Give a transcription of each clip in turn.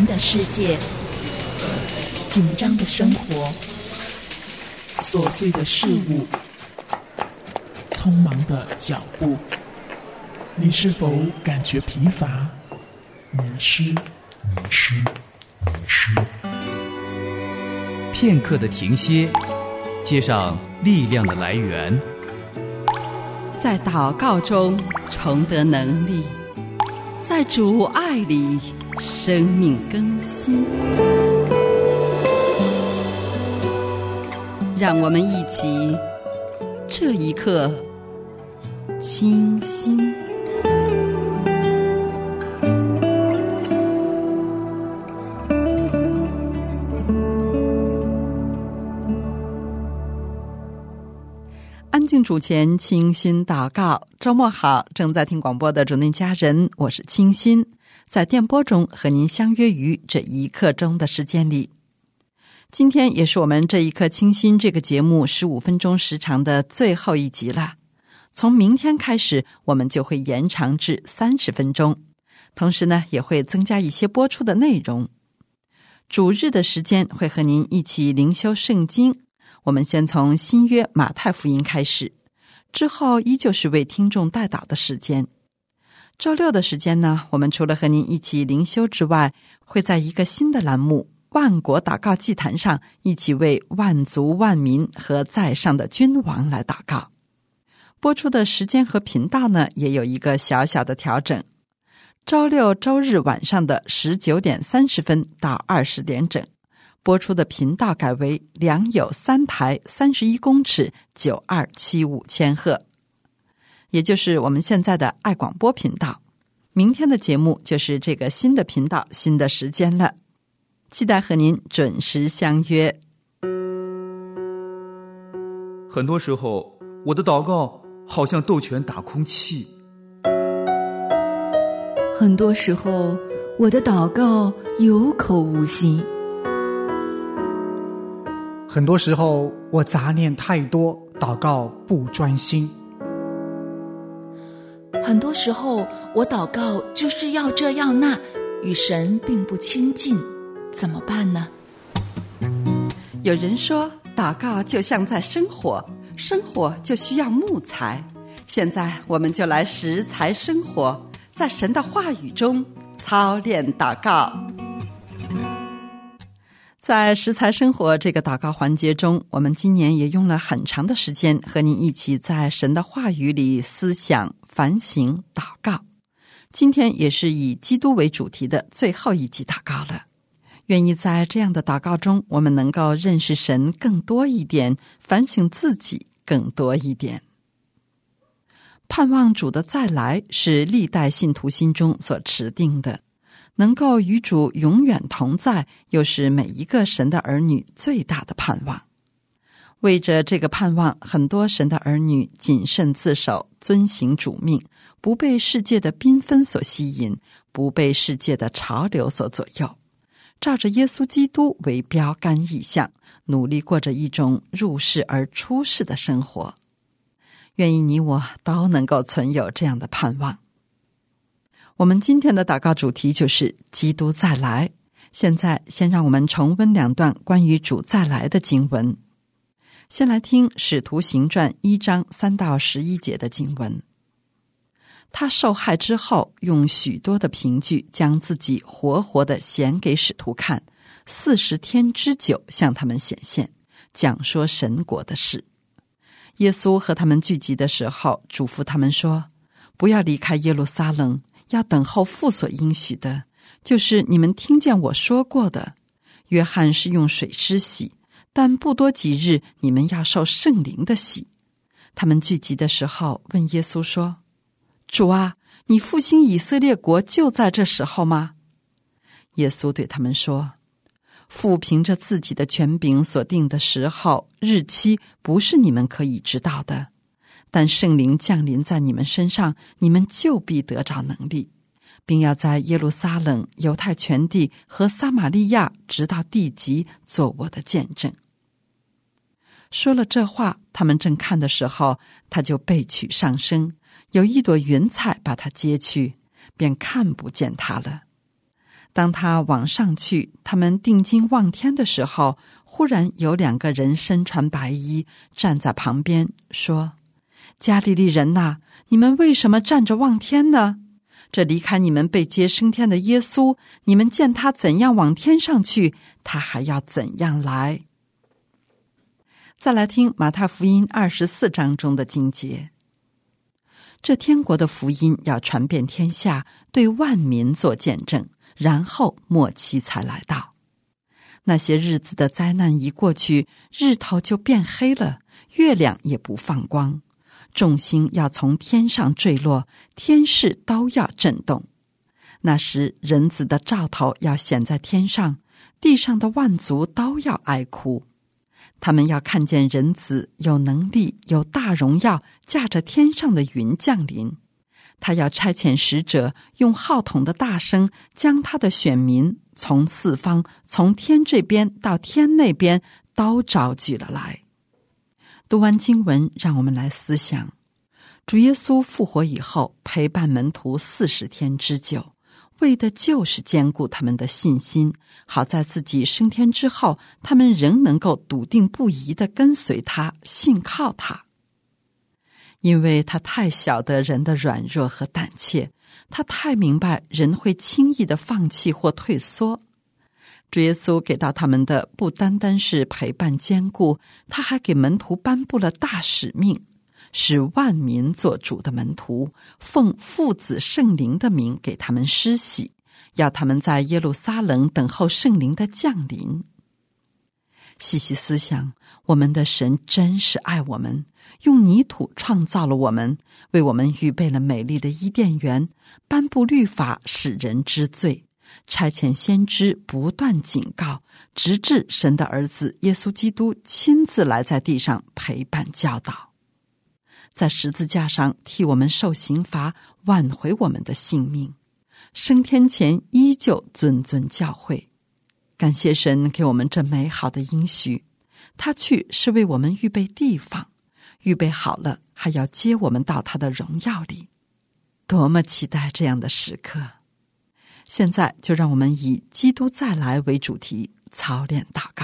的世界，紧张的生活， 琐碎的事物，匆忙的脚步，你是否感觉疲乏、迷失？ 片刻的停歇，接上力量的来源， 在祷告中重得能力，在主爱里生命更新。让我们一起这一刻清心。安静主前，清心祷告。周末好，正在听广播的主内家人，我是清心，在电波中和您相约于这一刻钟的时间里。今天也是我们这一刻清心这个节目15分钟时长的最后一集了。从明天开始，我们就会延长至30分钟，同时呢，也会增加一些播出的内容。主日的时间会和您一起灵修圣经。我们先从新约马太福音开始，之后依旧是为听众代祷的时间。周六的时间呢，我们除了和您一起灵修之外，会在一个新的栏目万国祷告祭坛上一起为万族万民和在上的君王来祷告。播出的时间和频道呢，也有一个小小的调整。周六周日晚上的19点30分到20点整，播出的频道改为良友3台31公尺9275千赫，也就是我们现在的爱广播频道。明天的节目就是这个新的频道新的时间了，期待和您准时相约。 很多时候我的祷告好像斗拳打空气， 很多时候我的祷告有口无心， 很多时候我杂念太多，祷告不专心。 很多时候我祷告就是要这要那，与神并不亲近，怎么办呢？ 有人说祷告就像在生火，生火就需要木材。现在我们就来食材生活，在神的话语中操练祷告。在食材生活这个祷告环节中，我们今年也用了很长的时间和您一起在神的话语里思想、反省、祷告。今天也是以基督为主题的最后一集祷告了。愿意在这样的祷告中，我们能够认识神更多一点，反省自己更多一点。盼望主的再来是历代信徒心中所持定的，能够与主永远同在，又是每一个神的儿女最大的盼望。为着这个盼望，很多神的儿女谨慎自守，遵行主命，不被世界的缤纷所吸引，不被世界的潮流所左右，照着耶稣基督为标杆意象，努力过着一种入世而出世的生活。愿意你我都能够存有这样的盼望。我们今天的祷告主题就是基督再来。现在先让我们重温2段关于主再来的经文。先来听使徒行传1章3到11节的经文。他受害之后，用许多的凭据将自己活活地显给使徒看，40天之久向他们显现，讲说神国的事。耶稣和他们聚集的时候，嘱咐他们说，不要离开耶路撒冷，要等候父所应许的，就是你们听见我说过的。约翰是用水施洗，但不多几日，你们要受圣灵的洗。他们聚集的时候，问耶稣说，主啊，你复兴以色列国就在这时候吗？耶稣对他们说，父凭着自己的权柄所定的时候、日期，不是你们可以知道的。但圣灵降临在你们身上，你们就必得着能力，并要在耶路撒冷、犹太全地和撒玛利亚直到地极做我的见证。说了这话，他们正看的时候，他就被取上升，有一朵云彩把他接去，便看不见他了。 当他往上去，他们定睛望天的时候，忽然有2个人身穿白衣站在旁边，说：加利利人哪，你们为什么站着望天呢？这离开你们被接升天的耶稣，你们见他怎样往天上去，他还要怎样来。再来听马太福音24章中的经节。这天国的福音要传遍天下，对万民做见证，然后末期才来到。那些日子的灾难一过去，日头就变黑了，月亮也不放光，众星要从天上坠落，天势都要震动。那时人子的兆头要显在天上，地上的万族都要哀哭。他们要看见人子有能力有大荣耀，驾着天上的云降临。他要差遣使者，用号筒的大声，将他的选民从四方，从天这边到天那边都招聚了来。读完经文，让我们来思想，主耶稣复活以后，陪伴门徒40天之久，为的就是坚固他们的信心，好在自己升天之后，他们仍能够笃定不疑地跟随他，信靠他。因为他太晓得人的软弱和胆怯，他太明白人会轻易地放弃或退缩。主耶稣给到他们的不单单是陪伴坚固，他还给门徒颁布了大使命，使万民做主的门徒，奉父子圣灵的名给他们施洗，要他们在耶路撒冷等候圣灵的降临。细细思想，我们的神真是爱我们，用泥土创造了我们，为我们预备了美丽的伊甸园，颁布律法使人知罪，差遣先知不断警告，直至神的儿子耶稣基督亲自来在地上陪伴教导，在十字架上替我们受刑罚，挽回我们的性命，升天前依旧谆谆教诲。感谢神给我们这美好的应许，他去是为我们预备地方，预备好了还要接我们到他的荣耀里。多么期待这样的时刻！现在就让我们以基督再来为主题操练祷告。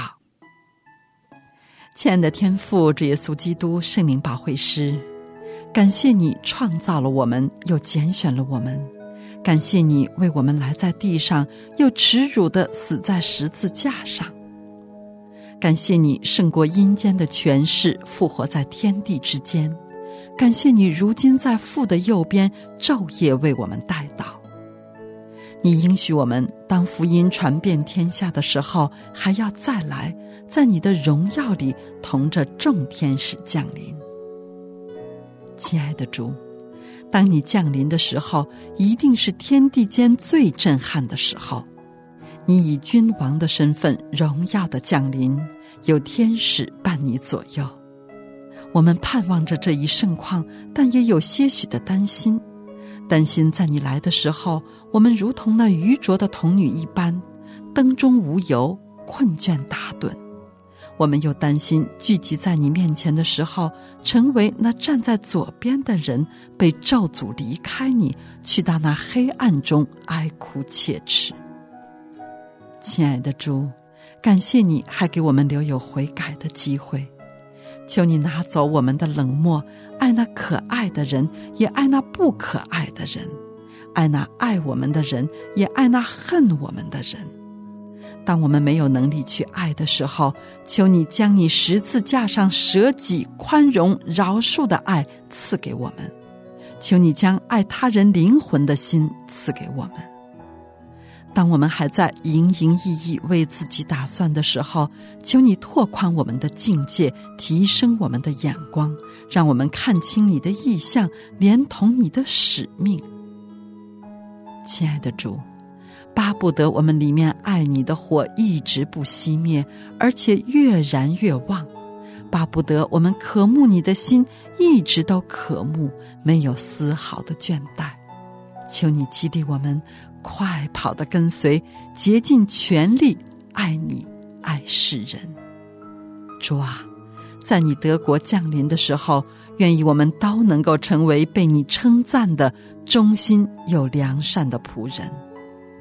亲爱的天父，主耶稣基督圣灵保惠师，感谢你创造了我们，又拣选了我们，感谢你为我们来在地上，又耻辱地死在十字架上。感谢你胜过阴间的权势，复活在天地之间。感谢你如今在父的右边，昼夜为我们代祷。你应许我们，当福音传遍天下的时候，还要再来，在你的荣耀里同着众天使降临。亲爱的主，当你降临的时候，一定是天地间最震撼的时候。你以君王的身份荣耀的降临，有天使伴你左右。我们盼望着这一盛况，但也有些许的担心，担心在你来的时候，我们如同那愚拙的童女一般，灯中无油，困倦打盹。我们又担心聚集在你面前的时候，成为那站在左边的人，被咒诅离开你，去到那黑暗中哀哭切齿。亲爱的主，感谢你还给我们留有悔改的机会，求你拿走我们的冷漠，爱那可爱的人，也爱那不可爱的人，爱那爱我们的人，也爱那恨我们的人。当我们没有能力去爱的时候，求你将你十字架上舍己、宽容、饶恕的爱赐给我们，求你将爱他人灵魂的心赐给我们。当我们还在营营役役为自己打算的时候，求你拓宽我们的境界，提升我们的眼光，让我们看清你的意象，连同你的使命。亲爱的主，巴不得我们里面爱你的火一直不熄灭，而且越燃越旺，巴不得我们渴慕你的心一直都渴慕，没有丝毫的倦怠。求你激励我们快跑的跟随，竭尽全力爱你，爱世人。主啊，在你得国降临的时候，愿意我们都能够成为被你称赞的忠心又良善的仆人。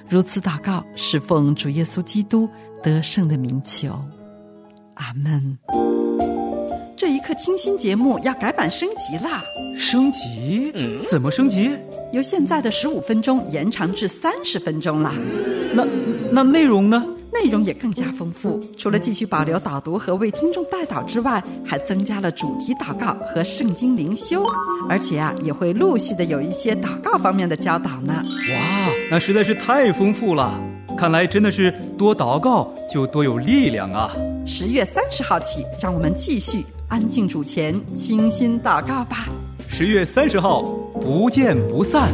如此祷告，是奉主耶稣基督得胜的名求，阿们。这一刻清新节目要改版升级啦！ 升级？怎么升级？ 由现在的15分钟延长至30分钟啦。 那内容呢？ 内容也更加丰富，除了继续保留导读和为听众代祷之外，还增加了主题祷告和圣经灵修，而且也会陆续的有一些祷告方面的教导呢。 哇，那实在是太丰富了，看来真的是多祷告就多有力量啊。 10月30号起，让我们继续安静主前，清心祷告吧。 10月30号不见不散。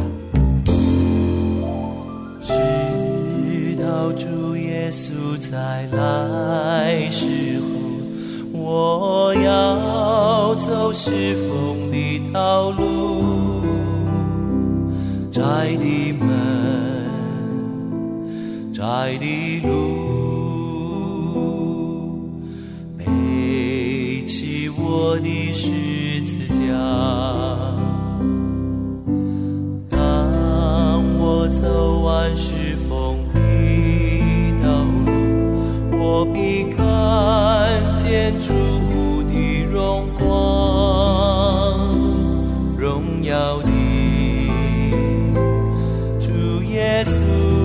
直到主耶稣再来时候，我要走是风的道路，窄的门，窄的路，背起我的十字架。当我走完是风的道路，我必看见主的荣光，荣耀的主耶稣，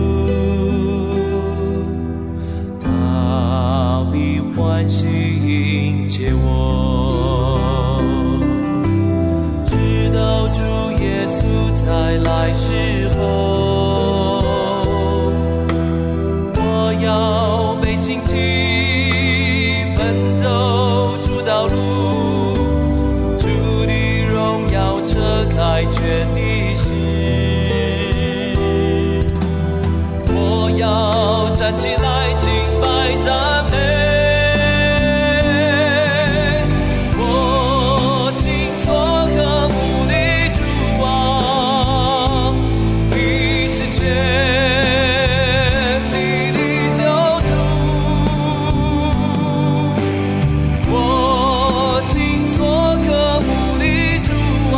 他必欢喜迎接我，直到主耶稣再来时候，我要被兴起奔走主道路，主的荣耀遮盖全地势，我要站起来敬拜赞美，我心所渴慕的主啊，你是全地的救主，我心所渴慕的主啊，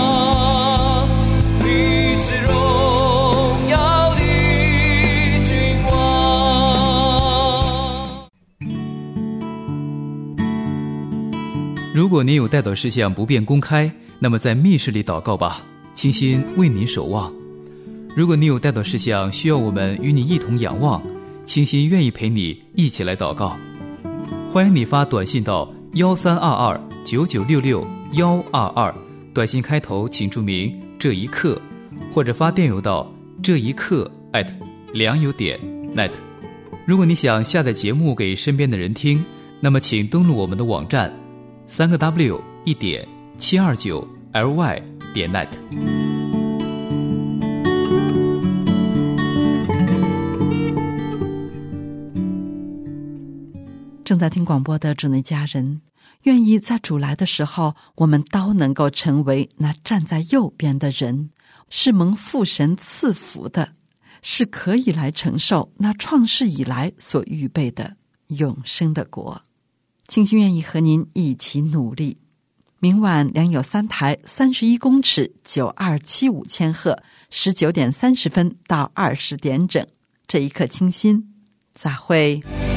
你是荣耀的君王。 如果您有代祷事项不便公开，那么在密室里祷告吧，清心为您守望。如果你有代祷事项需要我们与你一同仰望，清心愿意陪你一起来祷告。欢迎你发短信到132299662122，短信开头请注明这一刻，或者发电邮到这一刻@良友.net。如果你想下载节目给身边的人听，那么请登录我们的网站3w1.729ly.net。 正在听广播的主内家人，愿意在主来的时候，我们都能够成为那站在右边的人，是蒙父神赐福的，是可以来承受那创世以来所预备的永生的国。清心愿意和您一起努力。明晚良友3台31公尺9275千赫，19点30分到20点整。这一刻清心，再会。